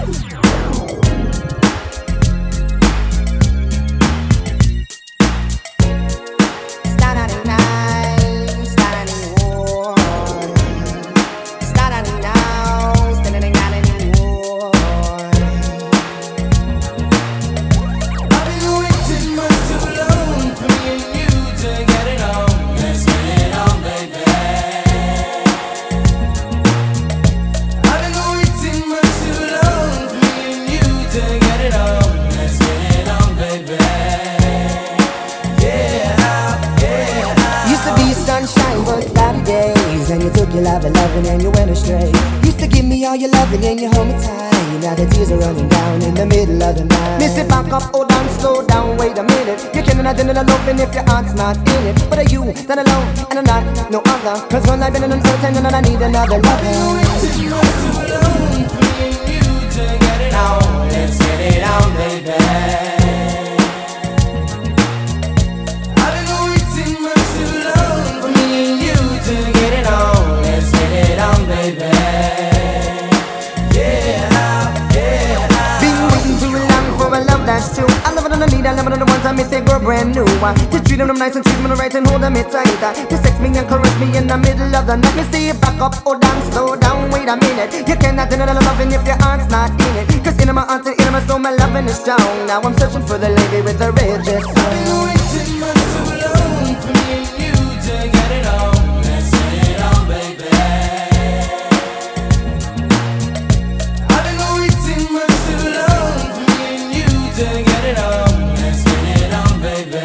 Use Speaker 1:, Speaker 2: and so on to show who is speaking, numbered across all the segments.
Speaker 1: And you took your loving and you went astray. Used to give me all your loving and you hold me tight. Now the tears are running down in the middle of the night. Miss it, back up, hold on, slow down, wait a minute. You cannot do the loving if your heart's not in it. But are you that alone and I'm not no other? Cause one I've been in an earth and I need another lover.
Speaker 2: I've been waiting much too long for me and you to get it on. Let's get it on, baby. I've been waiting much too long for me and you to get it on. Let's get it on, baby.
Speaker 1: That's true. I love it on the need, I love it on the ones I miss, they were brand new. To treat them nice and treat them right and hold them tight. To sex me and caress me in the middle of the night. Me say back up, hold on, slow down, wait a minute. You cannot deny the loving if your heart's not in it. Cause in my heart and in my soul, my loving is strong. Now I'm searching for the lady with the red dress.
Speaker 2: I've been waiting much too long for me and you to get it on. Let's get it on, baby. I've been waiting much too long for me and you to get it on. Let's get it on, baby.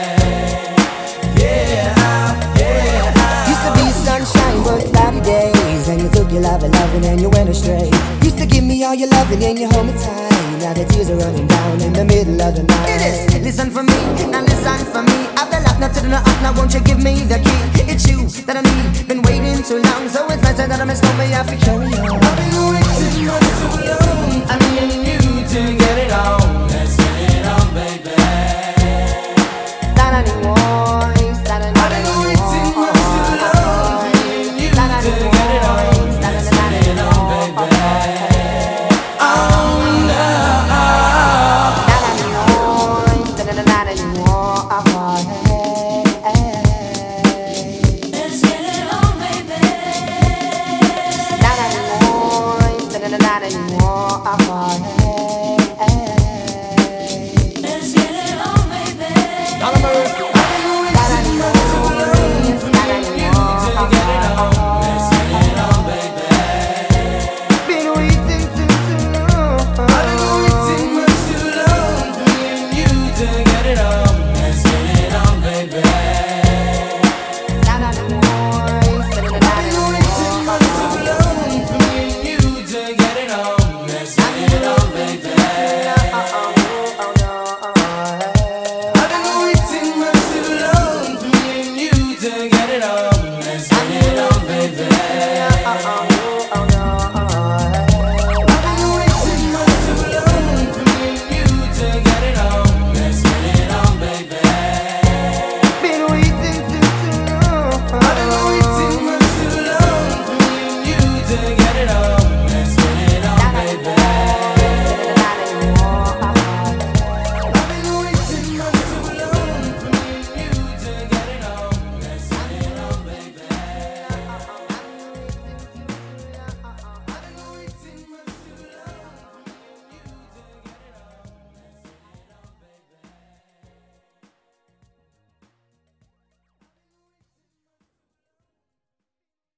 Speaker 1: Used to be sunshine, but cloudy days. And you took your loving and you went astray. Used to give me all your loving and you hold me tight. Now the tears are running down in the middle of the night. It is, listen for me, now listen for me. I've been locked, not to the up, now won't you give me the key? It's you that I need, been waiting too long. So it's nice that I'm in slow, but I have to carry on.
Speaker 2: I've been waiting much too long for me and you to get it on. Let's get it on, baby.
Speaker 1: Not anymore, not anymore.
Speaker 2: I've been waiting much too long for me and you to get it on. Let's get it on, baby. Let's get it on, baby.